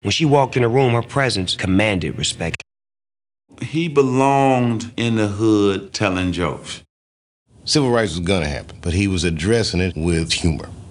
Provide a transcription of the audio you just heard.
When she walked in the room, her presence commanded respect. He belonged in the hood telling jokes. Civil rights was gonna happen, but he was addressing it with humor.